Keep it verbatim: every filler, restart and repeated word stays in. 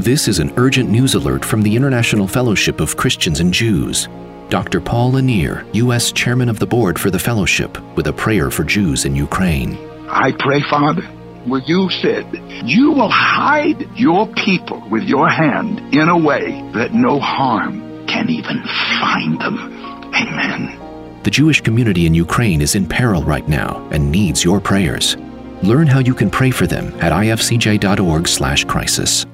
This is an urgent news alert from the International Fellowship of Christians and Jews. Doctor Paul Lanier, U S Chairman of the Board for the Fellowship, with a prayer for Jews in Ukraine. I pray, Father, where you said, you will hide your people with your hand in a way that no harm can even find them. Amen. The Jewish community in Ukraine is in peril right now and needs your prayers. Learn how you can pray for them at ifcj dot org slash crisis.